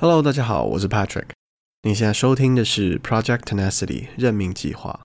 Hello， 大家好，我是 Patrick。你现在收听的是 Project Tenacity 任命计划。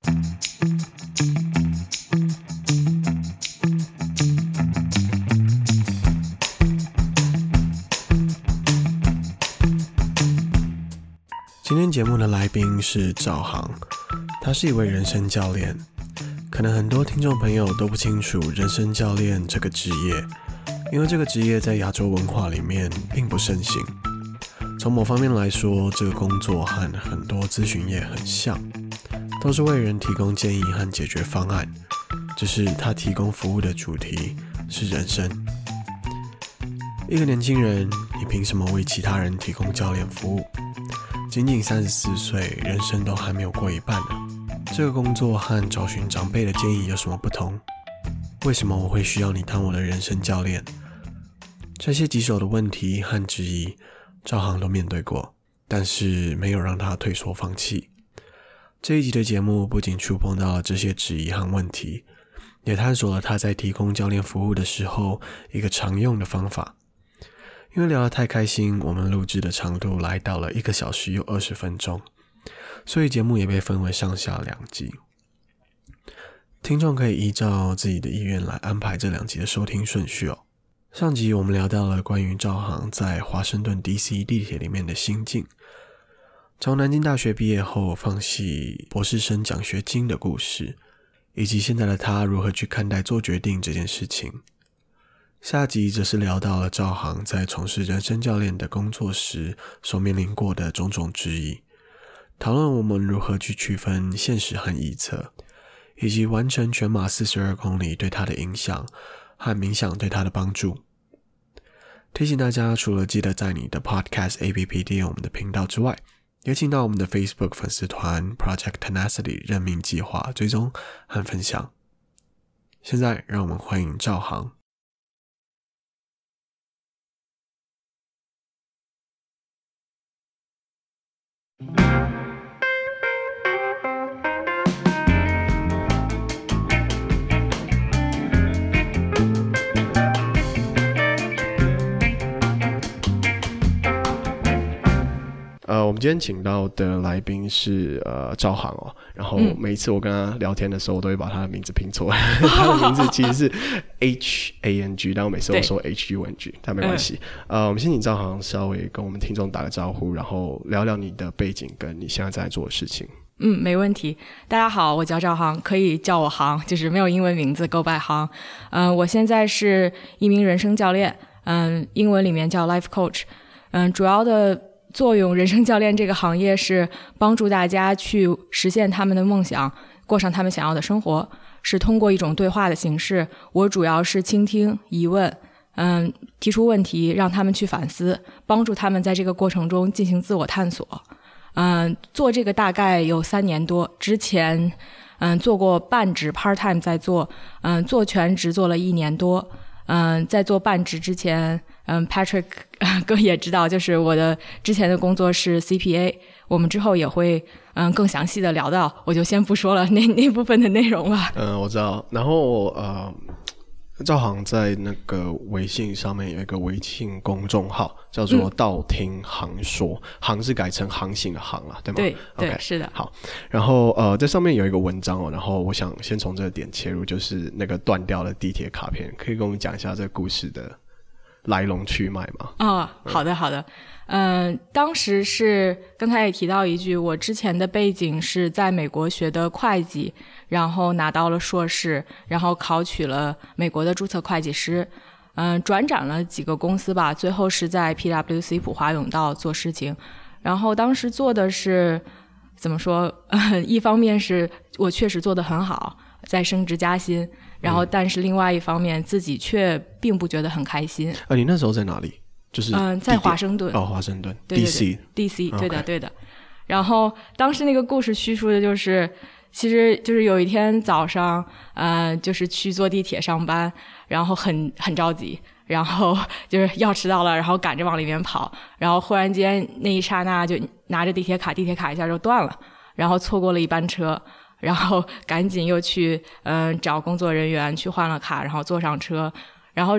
今天节目的来宾是赵航，他是一位人生教练。可能很多听众朋友都不清楚人生教练这个职业，因为这个职业在亚洲文化里面并不盛行。从某方面来说，这个工作和很多咨询业很像，都是为人提供建议和解决方案，只是他提供服务的主题是人生。一个年轻人，你凭什么为其他人提供教练服务？仅仅34岁，人生都还没有过一半呢。这个工作和找寻长辈的建议有什么不同？为什么我会需要你当我的人生教练？这些棘手的问题和质疑，赵航都面对过，但是没有让他退缩放弃。这一集的节目不仅触碰到了这些质疑和问题，也探索了他在提供教练服务的时候一个常用的方法。因为聊得太开心，我们录制的长度来到了1个小时又20分钟，所以节目也被分为上下2集。听众可以依照自己的意愿来安排这2集的收听顺序哦。上集我们聊到了关于赵航在华盛顿 DC 地铁里面的心境，从南京大学毕业后放弃博士生奖学金的故事，以及现在的他如何去看待做决定这件事情。下集则是聊到了赵航在从事人生教练的工作时所面临过的种种质疑，讨论我们如何去区分现实和臆测，以及完成全马42公里对他的影响和冥想对他的帮助。提醒大家，除了记得在你的 Podcast APP 订阅我们的频道之外，也请到我们的 Facebook 粉丝团 Project Tenacity 任命计划追踪和分享。现在让我们欢迎赵航。我们今天请到的来宾是赵航哦，然后每一次我跟他聊天的时候，我都会把他的名字拼错。他的名字其实是 HANG， 但我每次都说 HUNG， 但没关系。我们先请赵航稍微跟我们听众打个招呼，然后聊聊你的背景跟你现在在做的事情。 没问题。大家好，我叫赵航，可以叫我航，就是没有英文名字 Go by 航。我现在是一名人生教练，英文里面叫 Life Coach。主要的作用，人生教练这个行业是帮助大家去实现他们的梦想，过上他们想要的生活，是通过一种对话的形式。我主要是倾听、疑问，提出问题，让他们去反思，帮助他们在这个过程中进行自我探索。做这个大概有3年多，之前做过半职 part time 在做，做全职做了1年多。在做半职之前，Patrick 哥也知道，就是我的之前的工作是 CPA， 我们之后也会更详细的聊到，我就先不说了那部分的内容了。 我知道。然后赵航在那个微信上面有一个微信公众号叫做道听航说，航是改成航行的航啦，对吗？ 对、 okay， 对，是的。 好，然后在上面有一个文章哦，然后我想先从这个点切入，就是那个断掉的地铁卡片，可以跟我们讲一下这个故事的来龙去脉吗？ 好的好的。当时是刚才也提到一句，我之前的背景是在美国学的会计，然后拿到了硕士，然后考取了美国的注册会计师，转展了几个公司吧，最后是在 PwC 普华永道做事情。然后当时做的是怎么说，一方面是我确实做得很好，在升职加薪，然后但是另外一方面自己却并不觉得很开心。 你那时候在哪里？就是在华盛顿。 华盛顿， 对对对 DC， 对的、 okay。 对的。然后当时那个故事叙述的就是其实就是有一天早上就是去坐地铁上班，然后很着急，然后就是要迟到了，然后赶着往里面跑，然后忽然间那一刹那就拿着地铁卡一下就断了，然后错过了一班车，然后赶紧又去找工作人员去换了卡，然后坐上车，然后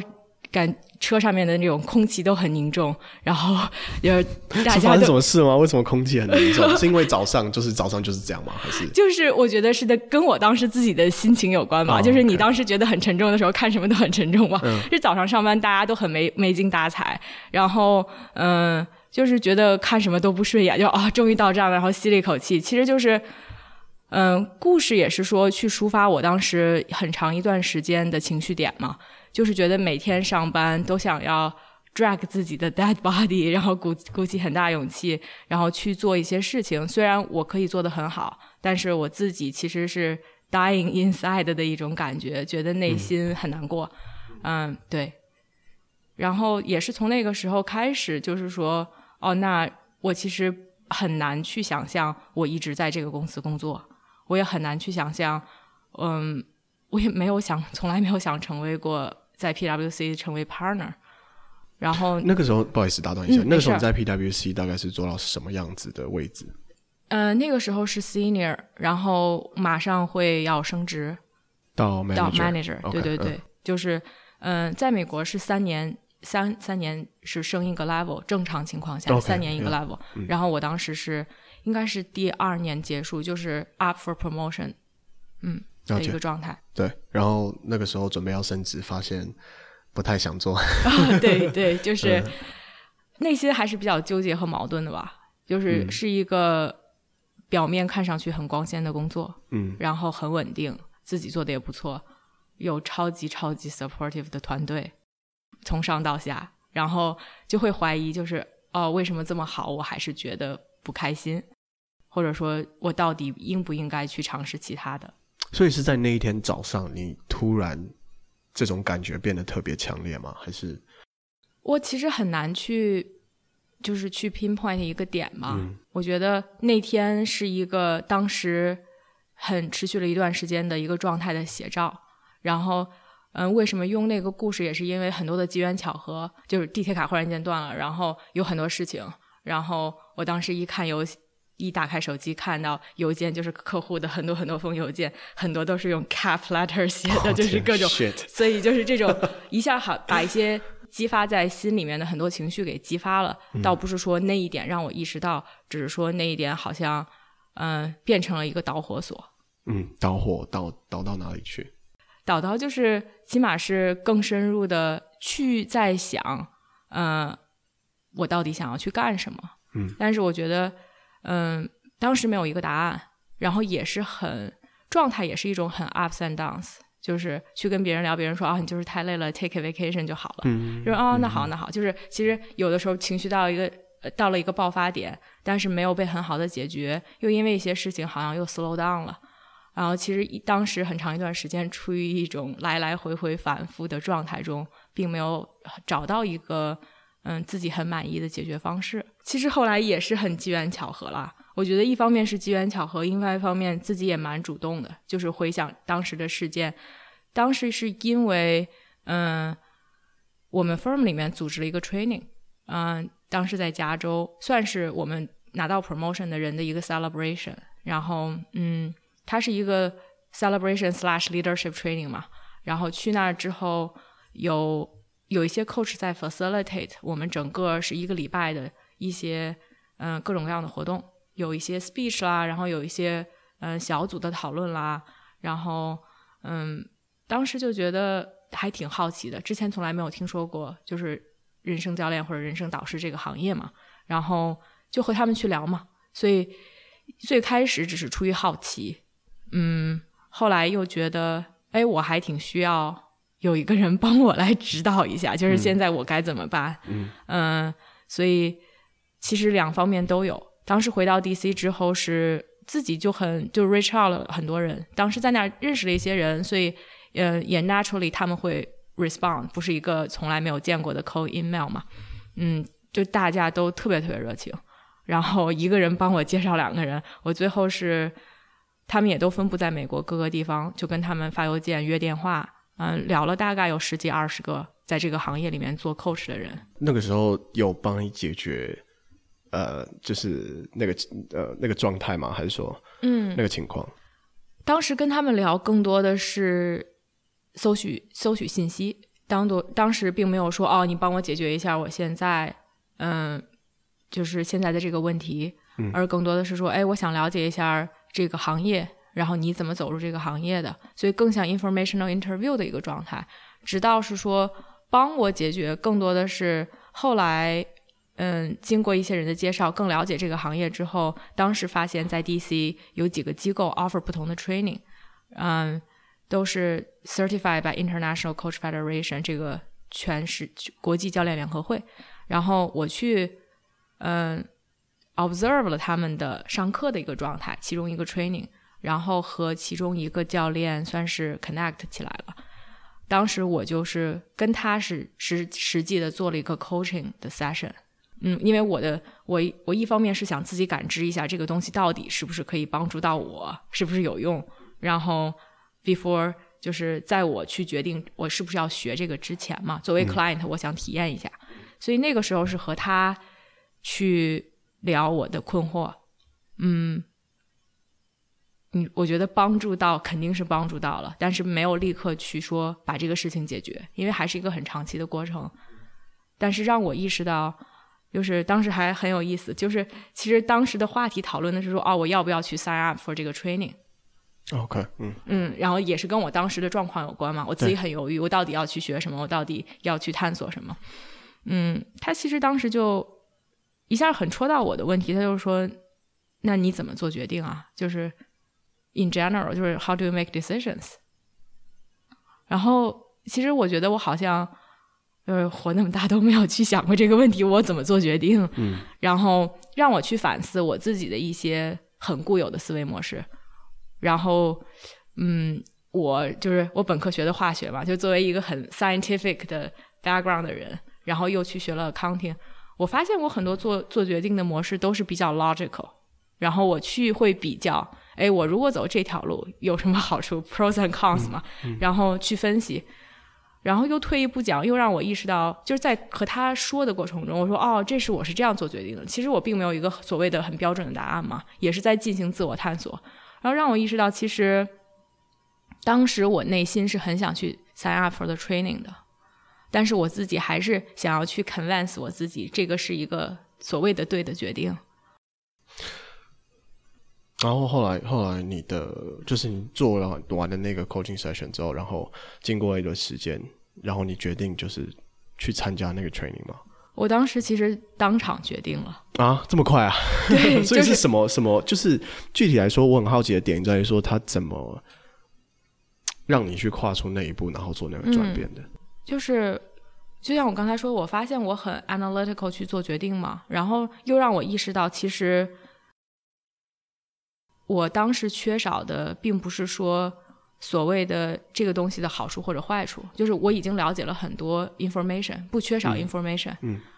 车上面的那种空气都很凝重，然后大家是发生什么事吗？为什么空气很凝重？是因为早上就是这样吗？还是就是我觉得是跟我当时自己的心情有关吧。就是你当时觉得很沉重的时候，看什么都很沉重嘛。是早上上班大家都很没精打采，然后就是觉得看什么都不顺眼，就终于到这儿了，然后吸了一口气。其实就是故事也是说去抒发我当时很长一段时间的情绪点嘛。就是觉得每天上班都想要 drag 自己的 dead body， 然后鼓起很大勇气，然后去做一些事情。虽然我可以做得很好，但是我自己其实是 dying inside 的一种感觉，觉得内心很难过。对。然后也是从那个时候开始，就是说那我其实很难去想象我一直在这个公司工作，我也很难去想象我也从来没有想成为过在 PwC 成为 partner。 然后那个时候不好意思打断一下，那个时候你在 PwC 大概是做到什么样子的位置？ 那个时候是 senior， 然后马上会要升职到 manager。 对对对。就是在美国是3年是升一个 level， 正常情况下3年一个 level。然后我当时应该是第2年结束，就是 up for promotion 的一个状态。 对，然后那个时候准备要升职，发现不太想做。 对对，就是内心还是比较纠结和矛盾的吧。就是一个表面看上去很光鲜的工作，然后很稳定，自己做的也不错，有超级 supportive 的团队，从上到下，然后就会怀疑，就是为什么这么好，我还是觉得不开心，或者说我到底应不应该去尝试其他的。 所以是在那一天早上你突然这种感觉变得特别强烈吗？还是我其实很难去 pinpoint 一个点嘛。我觉得那天是一个当时很持续了一段时间的一个状态的写照。然后为什么用那个故事，也是因为很多的机缘巧合，就是地铁卡忽然间断了，然后有很多事情，然后我当时一打开手机看到邮件，就是客户的很多封邮件，很多都是用 cap letter 写的，就是各种所以就是这种一下把一些激发在心里面的很多情绪给激发了。倒不是说那一点让我意识到，只是说那一点好像变成了一个导火索。 导火导到哪里去？ 导到就是起码是更深入的去在想我到底想要去干什么。但是我觉得当时没有一个答案，然后也是状态也是一种很 ups and downs， 就是去跟别人聊，别人说你就是太累了 take a vacation 就好了。就是那好，就是其实有的时候情绪到了一个爆发点，但是没有被很好的解决，又因为一些事情好像又 slow down 了。然后其实当时很长一段时间处于一种来来回回反复的状态中，并没有找到一个自己很满意的解决方式。其实后来也是很机缘巧合啦，我觉得一方面是机缘巧合，另外一方面自己也蛮主动的，就是回想当时的事件。当时是因为我们 firm 里面组织了一个 training，当时在加州，算是我们拿到 promotion 的人的一个 celebration。然后它是一个 celebration/leadership training 嘛，然后去那儿之后有一些 coach 在 facilitate 我们整个是1个礼拜的一些各种各样的活动，有一些 speech 啦，然后有一些小组的讨论啦，然后当时就觉得还挺好奇的，之前从来没有听说过就是人生教练或者人生导师这个行业嘛，然后就和他们去聊嘛，所以最开始只是出于好奇，后来又觉得我还挺需要有一个人帮我来指导一下，就是现在我该怎么办。所以其实2方面都有。当时回到 DC 之后是自己就reach out 了很多人，当时在那儿认识了一些人，所以也 naturally 他们会 respond， 不是一个从来没有见过的 cold email 嘛。就大家都特别热情，然后一个人帮我介绍2个人，我最后是他们也都分布在美国各个地方，就跟他们发邮件约电话，聊了大概有10几20个在这个行业里面做 coach 的人。 那个时候有帮你解决就是那个状态吗？还是说那个情况？当时跟他们聊更多的是搜取信息， 当时并没有说你帮我解决一下我现在就是现在的这个问题，而更多的是说我想了解一下这个行业，然后你怎么走入这个行业的，所以更像 informational interview 的一个状态。直到是说帮我解决，更多的是后来经过一些人的介绍更了解这个行业之后，当时发现在 DC 有几个机构 offer 不同的 training， 都是 certified by International Coach Federation 这个全是国际教练联合会，然后我去observe 了他们的上课的一个状态，其中一个 training， 然后和其中一个教练算是 connect 起来了。当时我就是跟他是实际的做了一个 coaching 的 session， 因为我一方面是想自己感知一下这个东西到底是不是可以帮助到我，是不是有用，然后 before 就是在我去决定我是不是要学这个之前嘛，作为 client 我想体验一下，所以那个时候是和他去聊我的困惑。我觉得帮助到肯定是帮助到了，但是没有立刻去说把这个事情解决，因为还是一个很长期的过程。但是让我意识到，就是当时还很有意思，就是其实当时的话题讨论的是说我要不要去 sign up for 这个 training。 OK， 然后也是跟我当时的状况有关嘛，我自己很犹豫，我到底要去学什么，我到底要去探索什么。他其实当时就一下很戳到我的问题，他就是说那你怎么做决定啊，就是 in general 就是 how do you make decisions。 然后其实我觉得我好像活那么大都没有去想过这个问题，我怎么做决定。然后让我去反思我自己的一些很固有的思维模式。然后我本科学的化学嘛，就作为一个很 scientific 的 background 的人，然后又去学了 accounting， 我发现我很多做决定的模式都是比较 logical， 然后我去会比较我如果走这条路有什么好处 pros and cons 嘛，然后去分析，然后又退一步讲，又让我意识到，就是在和他说的过程中，我说我是这样做决定的，其实我并没有一个所谓的很标准的答案嘛，也是在进行自我探索。然后让我意识到，其实当时我内心是很想去 sign up for the training 的，但是我自己还是想要去 convince 我自己，这个是一个所谓的对的决定。 然后后来你就是你做完的那个 coaching session 之后，然后经过一段时间，然后你决定就是去参加那个 training 吗？ 我当时其实当场决定了啊，这么快啊？ 对， 所以是什么？就是具体来说，我很好奇的点在于说，他怎么让你去跨出那一步，然后做那个转变的？ 就像我刚才说，我发现我很 analytical 去做决定嘛，然后又让我意识到，其实我当时缺少的并不是说所谓的这个东西的好处或者坏处，就是我已经了解了很多 information， 不缺少 information。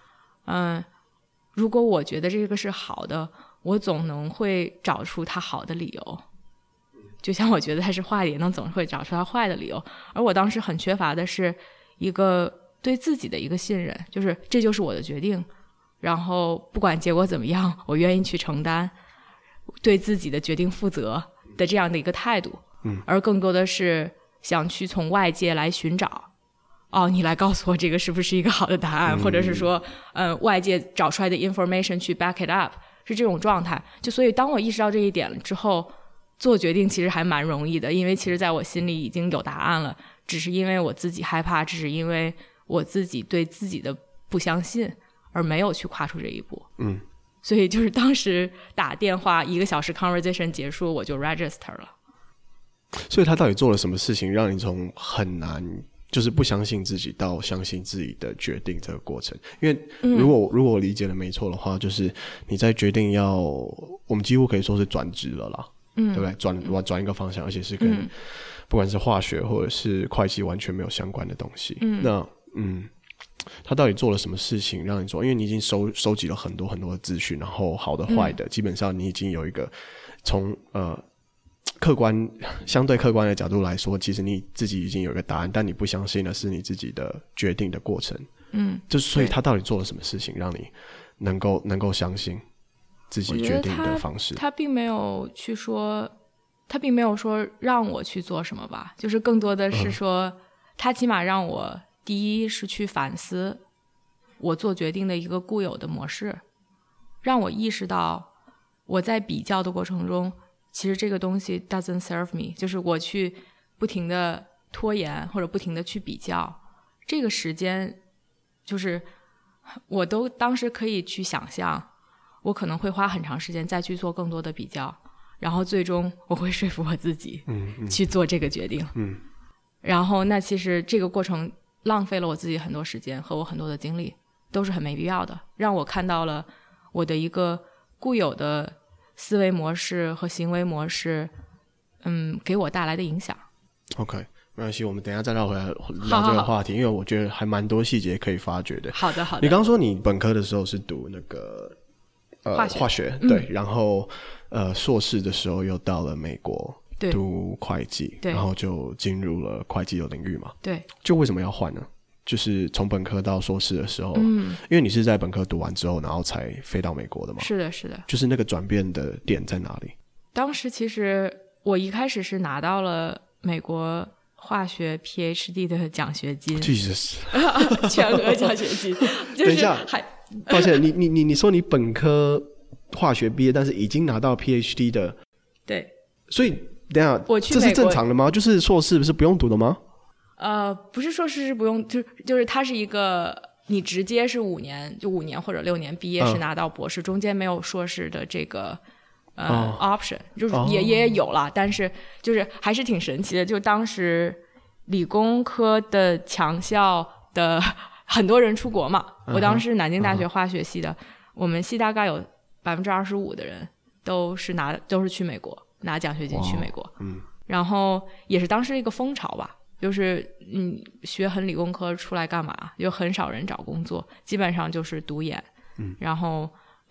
如果我觉得这个是好的，我总能会找出它好的理由，就像我觉得它是坏的，也能总会找出它坏的理由。而我当时很缺乏的是一个对自己的一个信任，就是这就是我的决定，然后不管结果怎么样，我愿意去承担，对自己的决定负责的这样的一个态度。而更多的是想去从外界来寻找，你来告诉我这个是不是一个好的答案，或者是说外界找出来的 information 去 back it up， 是这种状态。就所以当我意识到这一点了之后，做决定其实还蛮容易的，因为其实在我心里已经有答案了，只是因为我自己害怕，只是因为我自己对自己的不相信而没有去跨出这一步。所以就是当时打电话1个小时 conversation 结束，我就 register 了。 所以他到底做了什么事情让你从很难就是不相信自己到相信自己的决定这个过程？因为如果我理解的没错的话，就是你在决定我们几乎可以说是转职了啦，对不对？转一个方向，而且是跟不管是化学或者是会计完全没有相关的东西。那他到底做了什么事情让你做？因为你已经收集了很多很多的资讯，然后好的坏的，基本上你已经有一个从相对客观的角度来说，其实你自己已经有一个答案，但你不相信的是你自己的决定的过程。就是所以他到底做了什么事情让你能够相信自己决定的方式？ 他并没有说让我去做什么吧，就是更多的是说他起码让我第一是去反思我做决定的一个固有的模式，让我意识到我在比较的过程中，其实这个东西 doesn't serve me， 就是我去不停的拖延或者不停的去比较，这个时间就是我都当时可以去想象，我可能会花很长时间再去做更多的比较，然后最终我会说服我自己去做这个决定。然后那其实这个过程浪费了我自己很多时间和我很多的精力，都是很没必要的，让我看到了我的一个固有的思维模式和行为模式给我带来的影响。 OK， 没关系，我们等一下再绕回来聊这个话题，因为我觉得还蛮多细节可以发掘的。 好的好的。 你刚说你本科的时候是读那个化学对，然后硕士的时候又到了美国读会计，然后就进入了会计的领域嘛。对，就为什么要换呢？就是从本科到硕士的时候，因为你是在本科读完之后然后才飞到美国的嘛。是的是的。就是那个转变的点在哪里？当时其实我一开始是拿到了美国化学 PhD 的奖学金。Jesus 全额奖学金就是等一下抱歉，你说你本科化学毕业但是已经拿到 PhD 的。对，所以等一下这是正常的吗？就是硕士不是不用读的吗？不是硕士是不用，就是它是一个你直接是5年，就5年或者6年毕业是拿到博士，中间没有硕士的这个option， 就是也有了，但是就是还是挺神奇的。就当时理工科的强校的很多人出国嘛，我当时是南京大学化学系的，我们系大概有25%的人都是去美国拿奖学金去美国，然后也是当时一个风潮吧。就是学很理工科出来干嘛？就很少人找工作，基本上就是读研。然后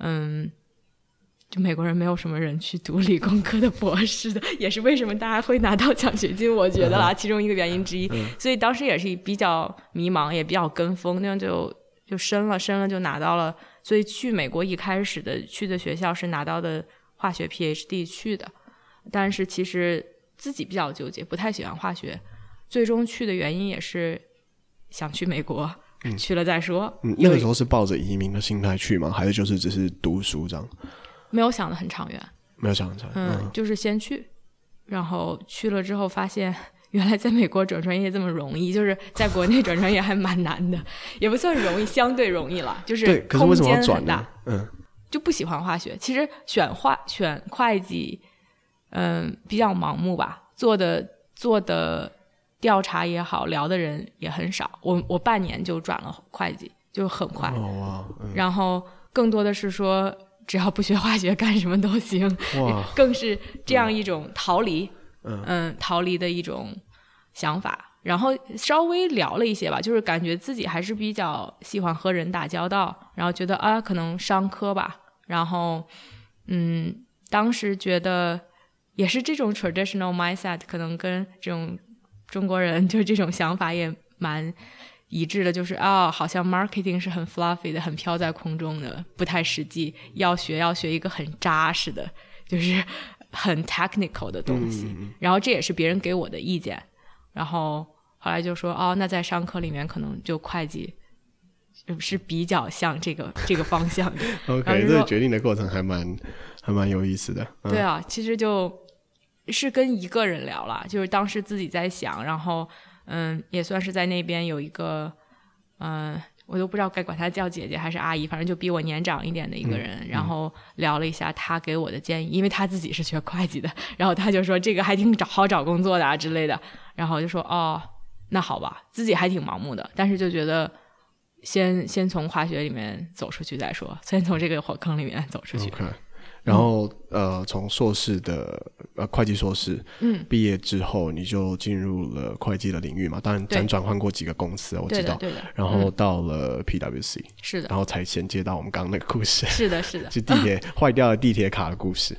就美国人没有什么人去读理工科的博士的，也是为什么大家会拿到奖学金，我觉得啦，其中一个原因之一。所以当时也是比较迷茫，也比较跟风，那样就申了就拿到了。所以去美国一开始的去的学校是拿到的化学 PhD 去的，但是其实自己比较纠结，不太喜欢化学。最终去的原因也是想去美国，去了再说。那个时候是抱着移民的心态去吗？还是就是只是读书这样？没有想得很长远。没有想得很长远。就是先去，然后去了之后发现原来在美国转专业这么容易，就是在国内转专业还蛮难的，也不算容易，相对容易了，就是空间很大。就不喜欢化学。其实选会计比较盲目吧，做的调查也好，聊的人也很少。我半年就转了会计，就很快。然后更多的是说，只要不学化学，干什么都行。更是这样一种逃离的一种想法。然后稍微聊了一些吧，就是感觉自己还是比较喜欢和人打交道，然后觉得可能商科吧。然后当时觉得也是这种 traditional mindset， 可能跟这种中国人就是这种想法也蛮一致的，就是好像 marketing 是很 fluffy 的，很飘在空中的，不太实际，要学一个很扎实的，就是很 technical 的东西。然后这也是别人给我的意见，然后后来就说那在商科里面可能就会计是比较像这个方向的。OK， 这个决定的过程还蛮有意思的。对啊，其实就是跟一个人聊了，就是当时自己在想，然后也算是在那边有一个我都不知道该管她叫姐姐还是阿姨，反正就比我年长一点的一个人，然后聊了一下他给我的建议，因为他自己是学会计的，然后他就说这个还挺好找工作的之类的，然后就说那好吧，自己还挺盲目的，但是就觉得先从化学里面走出去再说，先从这个火坑里面走出去。Okay.然后从硕士的会计硕士毕业之后，你就进入了会计的领域嘛？当然辗转换过几个公司，我知道。对的。然后到了 PwC， 是的。然后才衔接到我们刚刚那个故事。是的。是地铁坏掉的地铁卡的故事。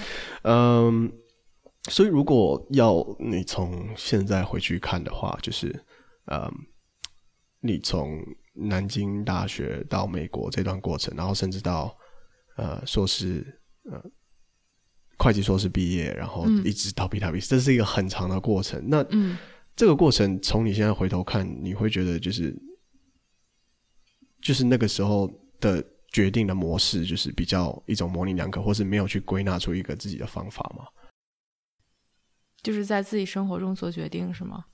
所以如果要你从现在回去看的话，就是你从南京大学到美国这段过程，然后甚至到硕士会计硕士毕业，然后一直到 PwC， 这是一个很长的过程。那这个过程从你现在回头看，你会觉得就是那个时候的决定的模式就是比较一种模棱两可，或是没有去归纳出一个自己的方法吗？ 就是在自己生活中做决定是吗？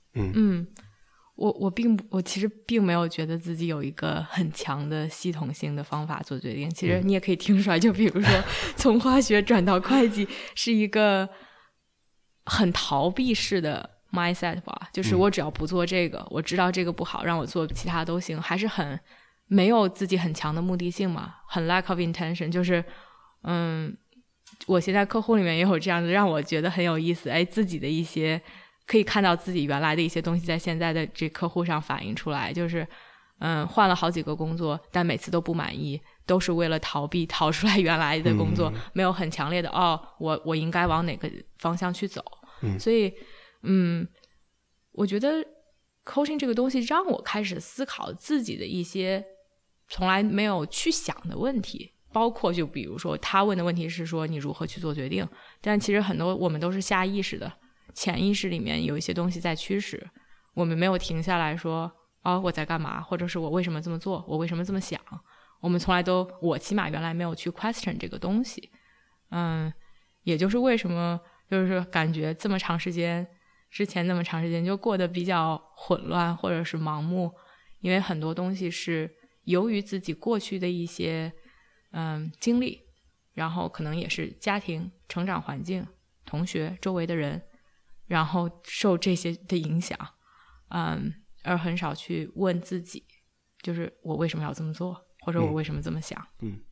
我其实并没有觉得自己有一个很强的系统性的方法做决定。其实你也可以听出来，就比如说从化学转到会计是一个很逃避式的 mindset 吧，就是我只要不做这个，我知道这个不好，让我做其他都行，还是很没有自己很强的目的性嘛，很 lack of intention。就是我现在客户里面也有这样的，让我觉得很有意思，自己的一些可以看到自己原来的一些东西在现在的这客户上反映出来，就是换了好几个工作，但每次都不满意，都是为了逃出来原来的工作，没有很强烈的我应该往哪个方向去走。所以我觉得 coaching 这个东西让我开始思考自己的一些从来没有去想的问题，包括就比如说他问的问题是说你如何去做决定，但其实很多我们都是下意识的，潜意识里面有一些东西在驱使我们，没有停下来说我在干嘛，或者是我为什么这么做，我为什么这么想，我们从来都我起码原来没有去 question 这个东西。也就是为什么就是感觉这么长时间之前那么长时间就过得比较混乱或者是盲目，因为很多东西是由于自己过去的一些经历，然后可能也是家庭成长环境同学周围的人，然后受这些的影响而很少去问自己就是我为什么要这么做，或者我为什么这么想。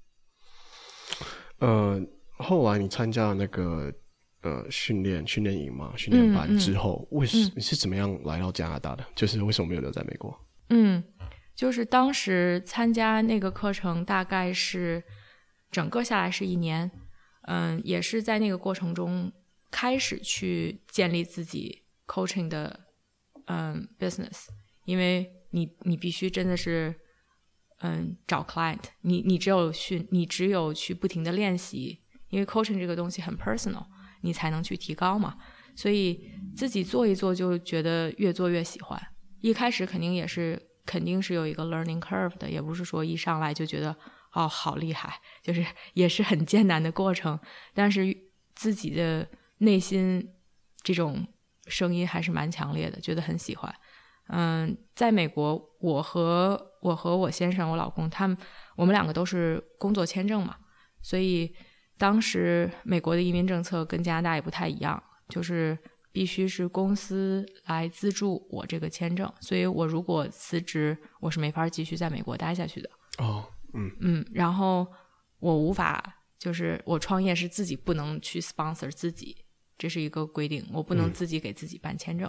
后来你参加了那个训练营嘛，训练班之后，你是怎么样来到加拿大的？就是为什么没有留在美国？ 就是当时参加那个课程大概是整个下来是1年，也是在那个过程中开始去建立自己 coaching 的business， 因为你必须真的是找 client， 你只有去不停的练习，因为 coaching 这个东西很 personal， 你才能去提高嘛，所以自己做一做就觉得越做越喜欢。一开始肯定是有一个 learning curve 的，也不是说一上来就觉得好厉害，就是也是很艰难的过程，但是自己的内心这种声音还是蛮强烈的，觉得很喜欢。在美国，我和我先生我老公我们2个都是工作签证嘛，所以当时美国的移民政策跟加拿大也不太一样，就是必须是公司来资助我这个签证，所以我如果辞职，我是没法继续在美国待下去的。然后我无法，就是我创业是自己不能去 sponsor 自己，这是一个规定，我不能自己给自己办签证。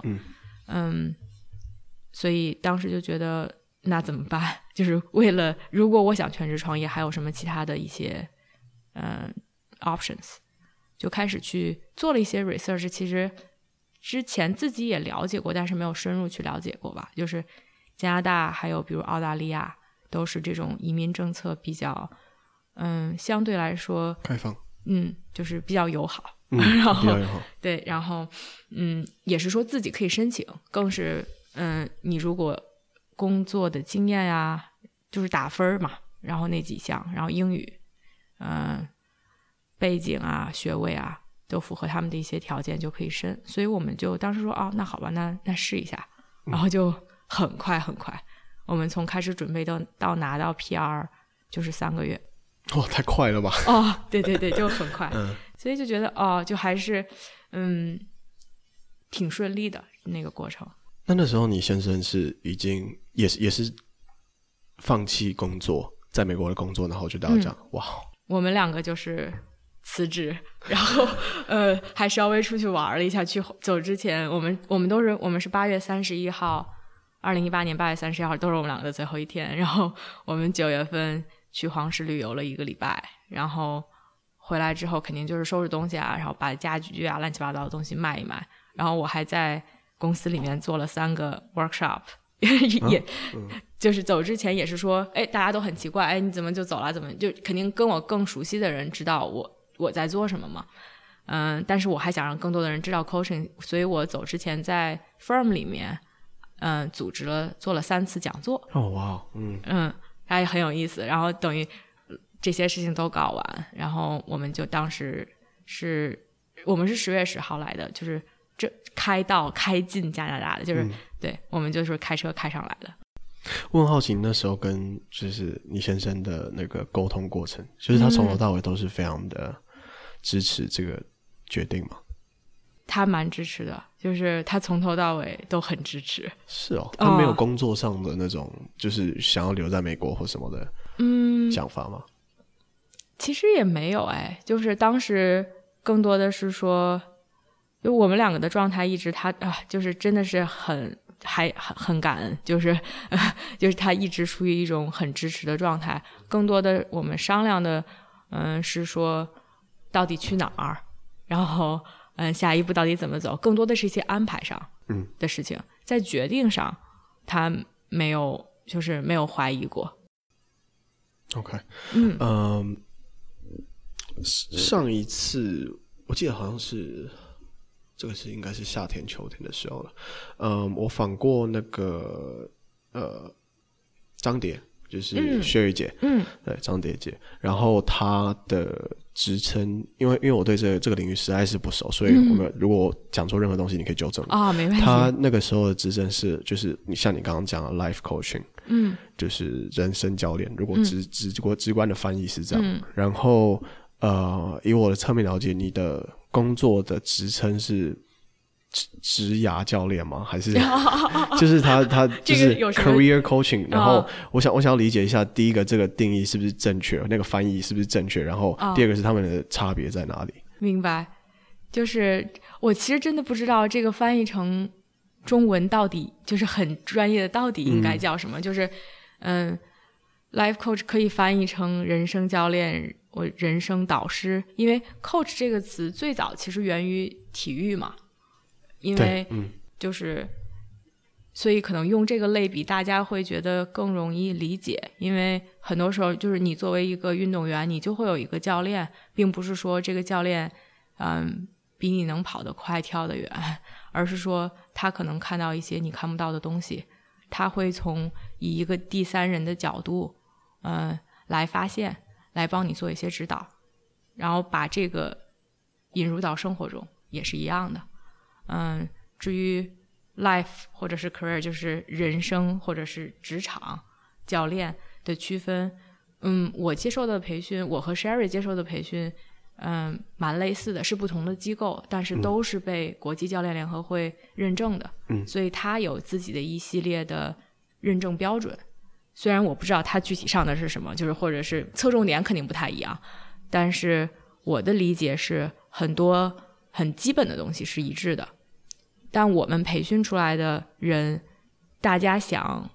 所以当时就觉得那怎么办，就是为了如果我想全职创业还有什么其他的一些options， 就开始去做了一些 research， 其实之前自己也了解过，但是没有深入去了解过吧，就是加拿大还有比如澳大利亚都是这种移民政策比较相对来说开放， 就是比较友好，然后比较友好， 对，然后也是说自己可以申请，更是你如果工作的经验呀，就是打分嘛，然后那几项，然后英语背景啊学位啊都符合他们的一些条件就可以申，所以我们就当时说那好吧，那试一下，然后就很快我们从开始准备到拿到 PR 就是3个月。 太快了吧。 对，就很快。所以就觉得就还是挺顺利的那个过程。 那时候你先生是已经也是放弃工作，在美国的工作，然后就到这样。 我们2个就是辞职，然后还稍微出去玩了一下，走之前我们是8月31号2018年8月31号都是我们2个的最后一天，然后我们9月份去黄石旅游了1个礼拜，然后回来之后肯定就是收拾东西啊，然后把家具啊乱七八糟的东西卖一卖，然后我还在公司里面做了3个 workshop， 也就是走之前也是说大家都很奇怪，你怎么就走了，怎么就肯定跟我更熟悉的人知道我在做什么嘛， 但是我还想让更多的人知道 coaching， 所以我走之前在 firm 里面做了3次讲座。 哦哇， 还很有意思。然后等于这些事情都搞完，然后我们就当时我们是10月10号来的，就是这开进加拿大的，就是对，我们就是开车开上来的。 我很好奇那时候跟就是你先生的那个沟通过程，就是他从头到尾都是非常的支持这个决定吗？ 他蛮支持的，就是他从头到尾都很支持。 是哦，他没有工作上的那种就是想要留在美国或什么的想法吗？ 其实也没有就是当时更多的是说，就我们2个的状态一直就是真的是很感恩，就是他一直处于一种很支持的状态。更多的我们商量的是说到底去哪儿，然后下一步到底怎么走，更多的是一些安排上的事情，在决定上他没有怀疑过。 OK， 上一次我记得好像是这个是应该是夏天秋天的时候了。我访过那个张蝶，就是Sherry姐，对，张蝶姐。然后她的职称，因为我对这个领域实在是不熟，所以我们如果讲错任何东西，你可以纠正我。 没问题。 她那个时候的职称是，就是像你刚刚讲的 life coaching，就是人生教练。如果直观的翻译是这样。然后以我的侧面了解，你的工作的职称是职涯教练吗？还是就是他就是 career coaching？ 然后我想要理解一下，第一个这个定义是不是正确，那个翻译是不是正确，然后第二个是他们的差别在哪里？ 明白。就是我其实真的不知道这个翻译成中文到底就是很专业的到底应该叫什么。就是life coach 可以翻译成人生教练，人生导师，因为 coach 这个词最早其实源于体育嘛，因为就是所以可能用这个类比大家会觉得更容易理解。因为很多时候就是你作为一个运动员，你就会有一个教练，并不是说这个教练比你能跑得快跳得远，而是说他可能看到一些你看不到的东西，他会以一个第三人的角度来发现，来帮你做一些指导，然后把这个引入到生活中也是一样的。至于 life 或者是 career， 就是人生或者是职场教练的区分，我接受的培训，我和 Sherry 接受的培训蛮类似的，是不同的机构，但是都是被国际教练联合会认证的，所以它有自己的一系列的认证标准。虽然我不知道它具体上的是什么，就是或者是侧重点肯定不太一样，但是我的理解是很多很基本的东西是一致的。但我们培训出来的人，大家想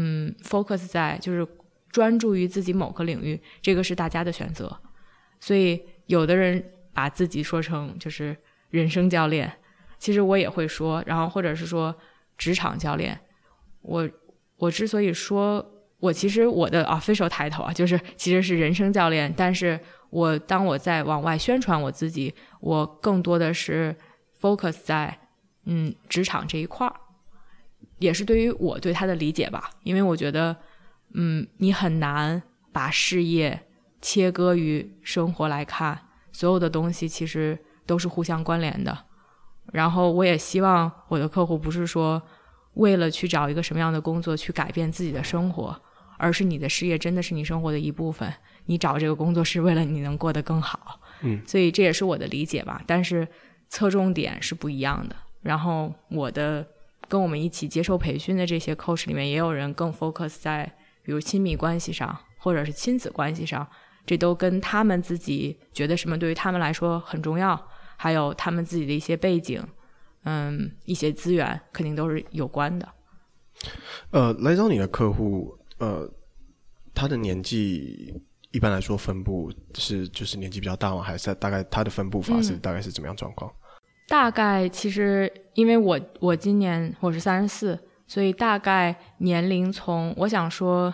focus 在就是专注于自己某个领域，这个是大家的选择。所以有的人把自己说成就是人生教练，其实我也会说，然后或者是说职场教练。我之所以说我其实我的 official title 就是其实是人生教练，但是当我在往外宣传我自己，我更多的是 focus 在职场这一块，也是对于我对他的理解吧。因为我觉得你很难把事业切割于生活来看，所有的东西其实都是互相关联的。然后我也希望我的客户不是说为了去找一个什么样的工作去改变自己的生活，而是你的事业真的是你生活的一部分，你找这个工作是为了你能过得更好。所以这也是我的理解吧，但是侧重点是不一样的。然后跟我们一起接受培训的这些 coach 里面，也有人更 focus 在比如亲密关系上或者是亲子关系上，这都跟他们自己觉得什么对于他们来说很重要，还有他们自己的一些背景一些资源肯定都是有关的。 来找你的客户他的年纪一般来说分布是就是年纪比较大吗？还是大概他的分布法是大概是怎么样状况？ 大概其实因为我今年我是34，所以大概年龄从我想说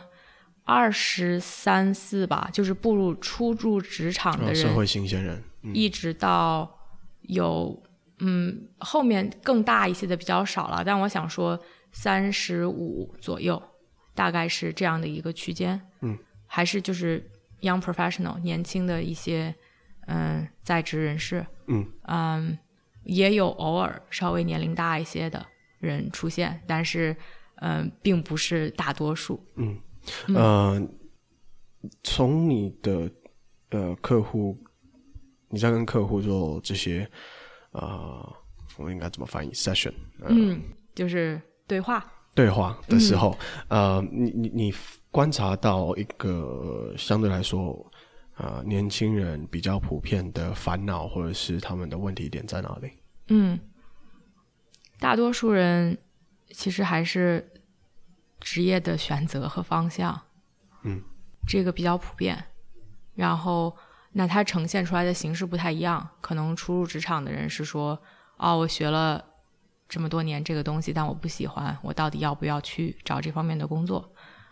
23、24吧，就是初入职场的人， 社会新鲜人， 一直到有后面更大一些的比较少了，但我想说35左右大概是这样的一个区间。还是就是 young professional 年轻的一些在职人士。也有偶尔稍微年龄大一些的人出现，但是并不是大多数。 从你的客户，你在跟客户做这些我应该怎么翻译 session？ 就是对话的时候，你观察到一个相对来说年轻人比较普遍的烦恼或者是他们的问题点在哪里？ 大多数人其实还是职业的选择和方向，这个比较普遍。然后那它呈现出来的形式不太一样，可能初入职场的人是说我学了这么多年这个东西，但我不喜欢，我到底要不要去找这方面的工作？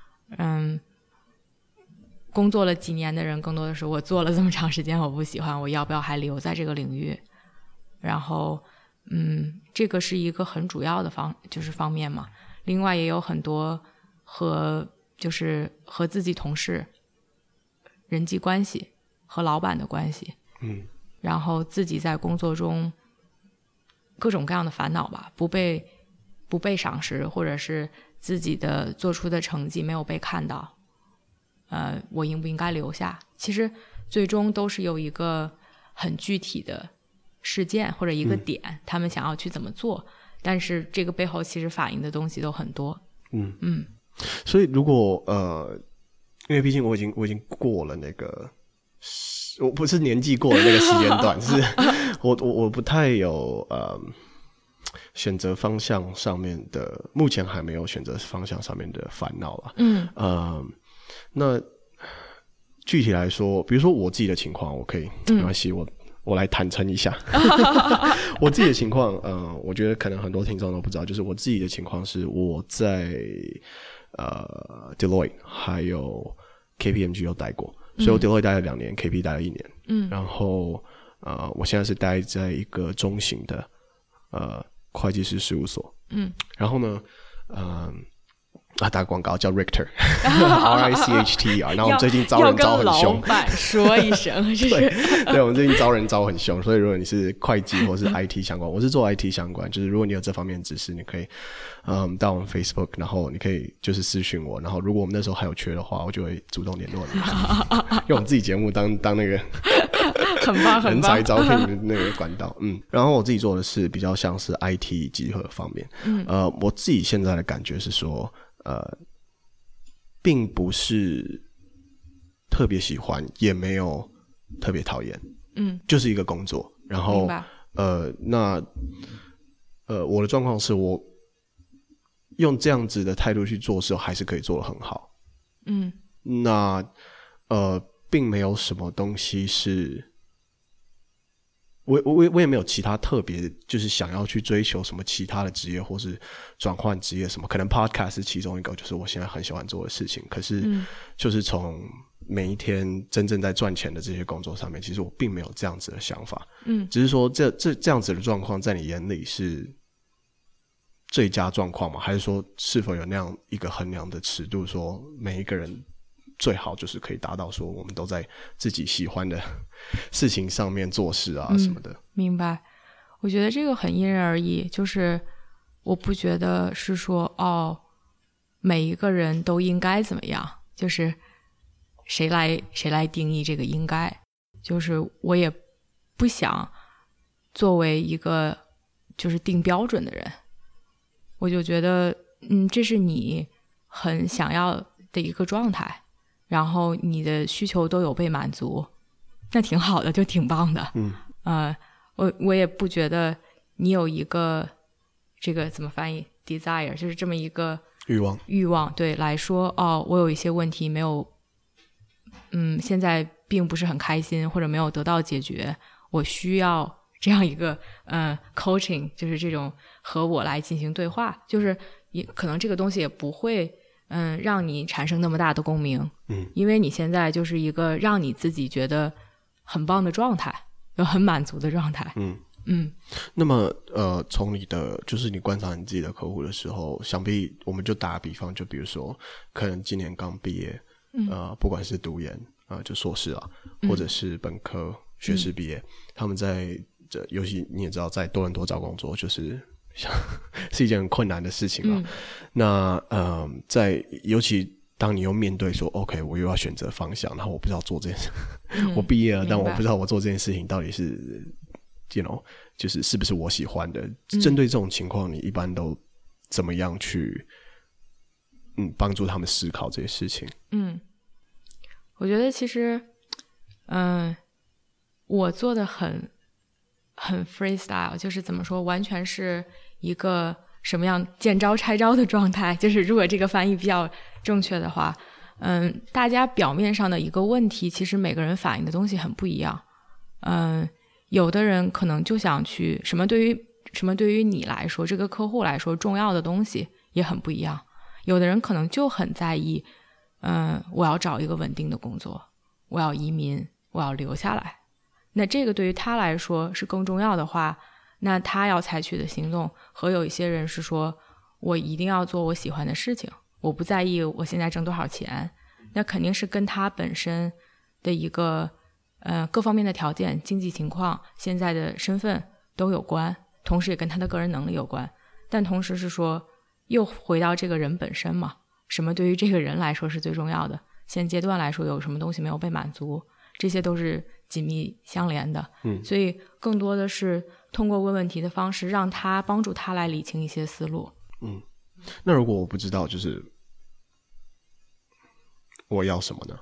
工作了几年的人更多的是我做了这么长时间我不喜欢，我要不要还留在这个领域？然后这个是一个很主要的方面嘛。另外也有很多和自己同事人际关系和老板的关系，然后自己在工作中各种各样的烦恼吧，不被赏识，或者是自己的做出的成绩没有被看到，我应不应该留下？其实最终都是有一个很具体的事件或者一个点，他们想要去怎么做，但是这个背后其实反映的东西都很多。 所以如果因为毕竟我已经过了那个，我不是年纪过了那个时间段，是我不太有选择方向上面的，目前还没有选择方向上面的烦恼了。那具体来说，比如说我自己的情况，我可以没关系，我来坦诚一下。我自己的情况，我觉得可能很多听众都不知道，就是我自己的情况是我在Deloitte 还有 KPMG 都待过，所以我 Deloitte 待了2年，KP 待了1年。然后我现在是待在一个中型的会计师事务所。然后呢打广告叫 Richter R-I-C-H-T-E-R 然后我们最近招人招很凶， 要跟老板说一声对，我们最近招人招很凶，所以如果你是会计或是 IT 相关，我是做 IT 相关，就是如果你有这方面知识，你可以到我们 Facebook， 然后你可以就是私讯我，然后如果我们那时候还有缺的话，我就会主动联络你。用我们自己节目当那个很棒人才招聘的那个管道。然后我自己做的是比较像是 IT 集合方面。我自己现在的感觉是说并不是特别喜欢，也没有特别讨厌，就是一个工作。然后我的状况是我用这样子的态度去做事，还是可以做得很好。那并没有什么东西是我也没有其他特别就是想要去追求什么其他的职业或是转换职业什么，可能 podcast 是其中一个就是我现在很喜欢做的事情，可是就是从每一天真正在赚钱的这些工作上面，其实我并没有这样子的想法。只是说这样子的状况在你眼里是最佳状况吗？还是说是否有那样一个衡量的尺度，说每一个人最好就是可以达到说我们都在自己喜欢的事情上面做事啊什么的。 明白。我觉得这个很因人而异，就是我不觉得是说每一个人都应该怎么样，就是谁来定义这个应该，就是我也不想作为一个就是定标准的人。我就觉得这是你很想要的一个状态，然后你的需求都有被满足，那挺好的，就挺棒的。我也不觉得你有一个这个怎么翻译 desire， 就是这么一个欲望对来说，我有一些问题没有现在并不是很开心，或者没有得到解决，我需要这样一个coaching， 就是这种和我来进行对话，就是也可能这个东西也不会让你产生那么大的共鸣，因为你现在就是一个让你自己觉得很棒的状态，有很满足的状态。 那么从你的就是你观察你自己的客户的时候，想必我们就打比方，就比如说可能今年刚毕业，不管是读研就硕士啊，或者是本科学士毕业，他们在尤其你也知道，在多伦多找工作就是是一件很困难的事情嘛。那尤其当你又面对说 OK 我又要选择方向，然后我不知道做这件事我毕业了，但我不知道我做这件事情到底是就是是不是我喜欢的。针对这种情况，你一般都怎么样去帮助他们思考这些事情？ 我觉得其实我做的很 freestyle， 就是怎么说，完全是一个什么样见招拆招的状态，就是如果这个翻译比较正确的话，大家表面上的一个问题，其实每个人反映的东西很不一样。有的人可能就想去什么对于你来说，这个客户来说重要的东西也很不一样。有的人可能就很在意我要找一个稳定的工作，我要移民，我要留下来。那这个对于他来说是更重要的话，那他要采取的行动和有一些人是说我一定要做我喜欢的事情，我不在意我现在挣多少钱，那肯定是跟他本身的一个各方面的条件、经济情况、现在的身份都有关，同时也跟他的个人能力有关。但同时是说又回到这个人本身嘛，什么对于这个人来说是最重要的，现阶段来说有什么东西没有被满足，这些都是紧密相连的。所以更多的是通过问问题的方式让他帮助他来理清一些思路。 那如果我不知道就是我要什么呢？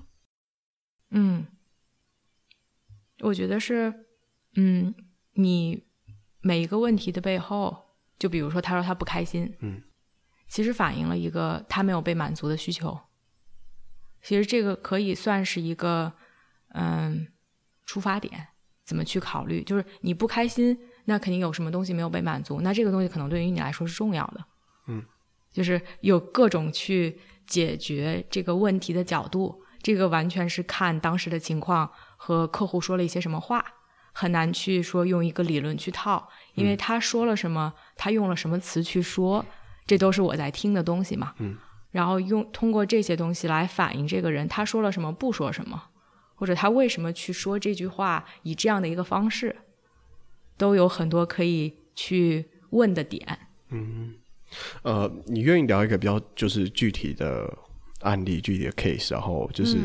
我觉得是你每一个问题的背后，就比如说他说他不开心，其实反映了一个他没有被满足的需求。其实这个可以算是一个出发点，怎么去考虑，就是你不开心，那肯定有什么东西没有被满足，那这个东西可能对于你来说是重要的。就是有各种去解决这个问题的角度，这个完全是看当时的情况和客户说了一些什么话，很难去说用一个理论去套，因为他说了什么，他用了什么词去说，这都是我在听的东西嘛。然后通过这些东西来反映这个人他说了什么，不说什么，或者他为什么去说这句话，以这样的一个方式，都有很多可以去问的点。 你愿意聊一个比较就是具体的案例、具体的 case， 然后就是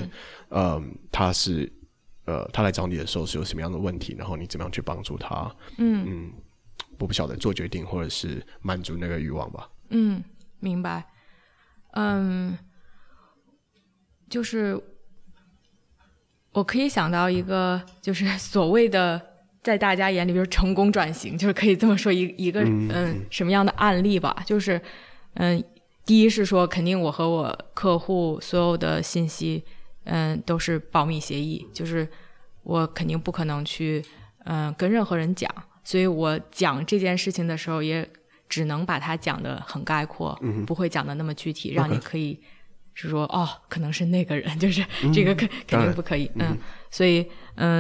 他来找你的时候是有什么样的问题，然后你怎么样去帮助他？我不晓得做决定或者是满足那个欲望吧。 明白。就是我可以想到一个就是所谓的在大家眼里比如成功转型，就是可以这么说一个什么样的案例吧。就是第一是说肯定我和我客户所有的信息都是保密协议，就是我肯定不可能去跟任何人讲，所以我讲这件事情的时候也只能把它讲得很概括，不会讲得那么具体，让你可以是说可能是那个人，就是这个肯定不可以。所以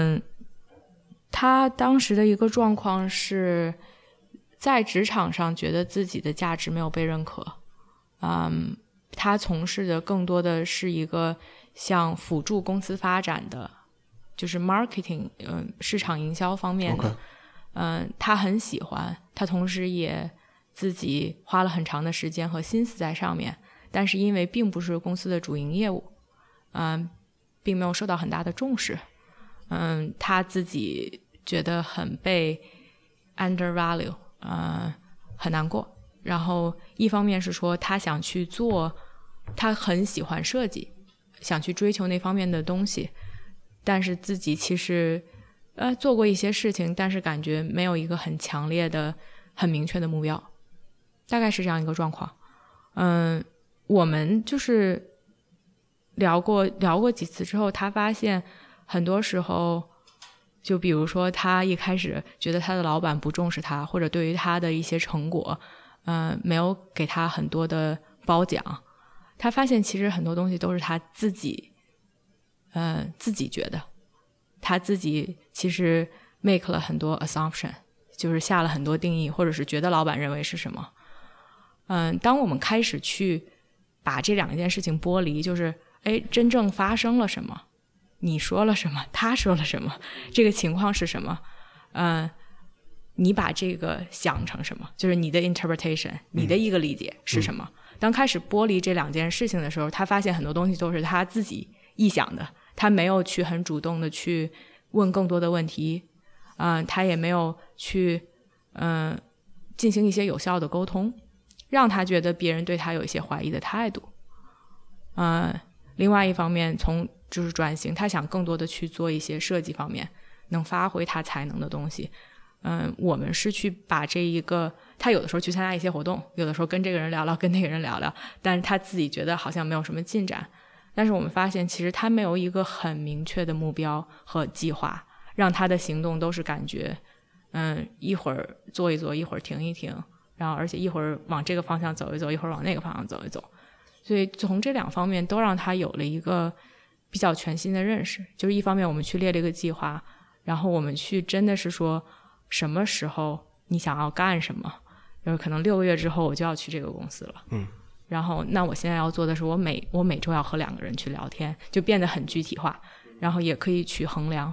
他当时的一个状况是在职场上觉得自己的价值没有被认可。他从事的更多的是一个像辅助公司发展的，就是 marketing 市场营销方面的。他很喜欢，他同时也自己花了很长的时间和心思在上面，但是因为并不是公司的主营业务，并没有受到很大的重视。他自己觉得很被 undervalue， 很难过。然后一方面是说他想去做，他很喜欢设计，想去追求那方面的东西，但是自己其实做过一些事情，但是感觉没有一个很强烈的很明确的目标，大概是这样一个状况。我们就是聊过几次之后，他发现很多时候，就比如说他一开始觉得他的老板不重视他，或者对于他的一些成果没有给他很多的褒奖，他发现其实很多东西都是他自己觉得，他自己其实 make 了很多 assumption， 就是下了很多定义，或者是觉得老板认为是什么。当我们开始去把这两件事情剥离，就是真正发生了什么，你说了什么，他说了什么，这个情况是什么，你把这个想成什么，就是你的 interpretation， 你的一个理解是什么。当开始剥离这两件事情的时候，他发现很多东西都是他自己臆想的，他没有去很主动的去问更多的问题，他也没有去进行一些有效的沟通，让他觉得别人对他有一些怀疑的态度。另外一方面，从就是转型，他想更多的去做一些设计方面能发挥他才能的东西。我们是去把这一个，他有的时候去参加一些活动，有的时候跟这个人聊聊，跟那个人聊聊，但是他自己觉得好像没有什么进展。但是我们发现其实他没有一个很明确的目标和计划，让他的行动都是感觉一会儿做一做，一会儿停一停，然后而且一会儿往这个方向走一走，一会儿往那个方向走一走。所以从这两方面都让他有了一个比较全新的认识。就是一方面我们去列了一个计划，然后我们去真的是说什么时候你想要干什么，就是可能6个月之后我就要去这个公司了，然后那我现在要做的是我每周要和2个人去聊天，就变得很具体化，然后也可以去衡量。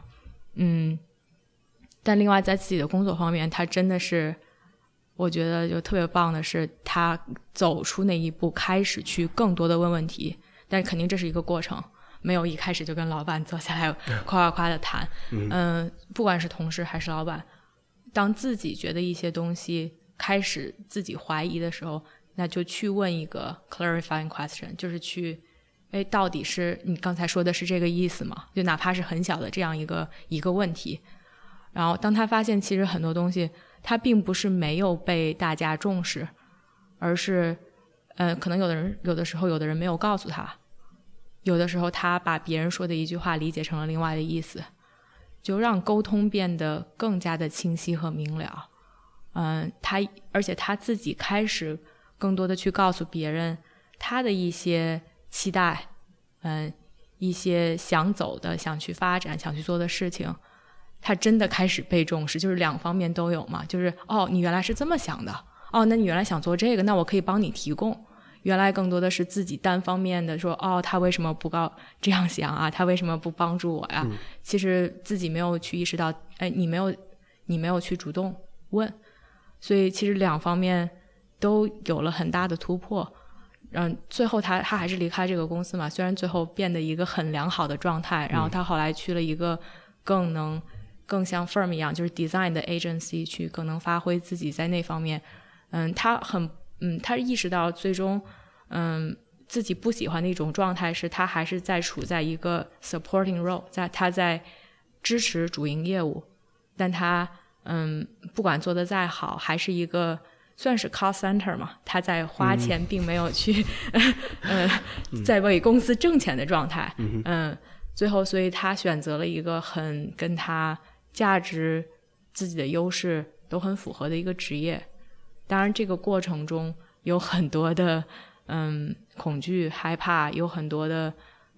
但另外在自己的工作方面，他真的是我觉得就特别棒的是他走出那一步，开始去更多的问问题，但肯定这是一个过程，没有一开始就跟老板坐下来夸夸夸的谈。不管是同事还是老板，当自己觉得一些东西开始自己怀疑的时候，那就去问一个 clarifying question， 就是去到底是你刚才说的是这个意思吗？就哪怕是很小的这样一个问题。然后当他发现其实很多东西他并不是没有被大家重视，而是可能有的时候有的人没有告诉他，有的时候他把别人说的一句话理解成了另外的意思，就让沟通变得更加的清晰和明了。而且他自己开始更多的去告诉别人他的一些期待，一些想走的、想去发展、想去做的事情，他真的开始被重视，就是两方面都有嘛。就是你原来是这么想的，那你原来想做这个，那我可以帮你提供。原来更多的是自己单方面的说，他为什么不这样想啊？他为什么不帮助我呀？其实自己没有去意识到，你没有去主动问，所以其实两方面都有了很大的突破。最后他还是离开这个公司嘛，虽然最后变得一个很良好的状态，然后他后来去了一个更像 firm 一样，就是 design 的 agency， 去更能发挥自己在那方面。他意识到最终自己不喜欢的一种状态是他还是处在一个 supporting role， 他在支持主营业务，但他不管做得再好，还是一个算是 cost center 嘛，他在花钱并没有去在为公司挣钱的状态。最后所以他选择了一个很跟他价值、自己的优势都很符合的一个职业。当然这个过程中有很多的恐惧、害怕，有很多的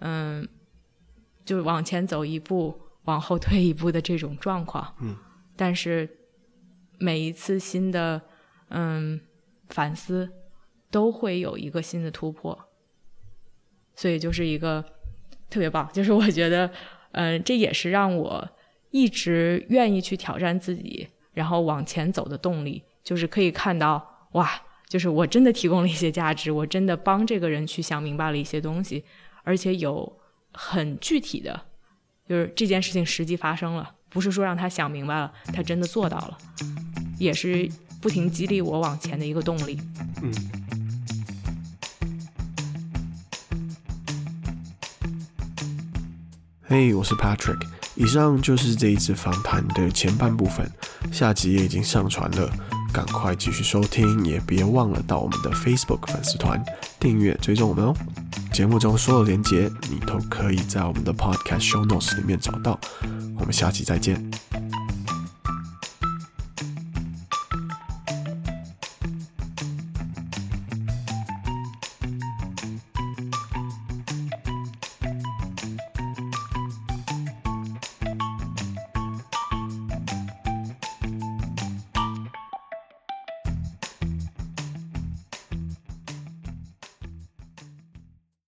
就是往前走一步往后退一步的这种状况。但是每一次新的反思都会有一个新的突破，所以就是一个特别棒，就是我觉得这也是让我一直愿意去挑战自己然后往前走的动力，就是可以看到就是我真的提供了一些价值，我真的帮这个人去想明白了一些东西，而且有很具体的，就是这件事情实际发生了，不是说让他想明白了，他真的做到了，也是不停激励我往前的一个动力。 嘿，我是 Patrick， 以上就是这一次访谈的前半部分，下集也已经上传了，赶快继续收听，也别忘了到我们的 Facebook 粉丝团订阅追踪我们哦。节目中所有连结你都可以在我们的 Podcast Show Notes 里面找到，我们下期再见。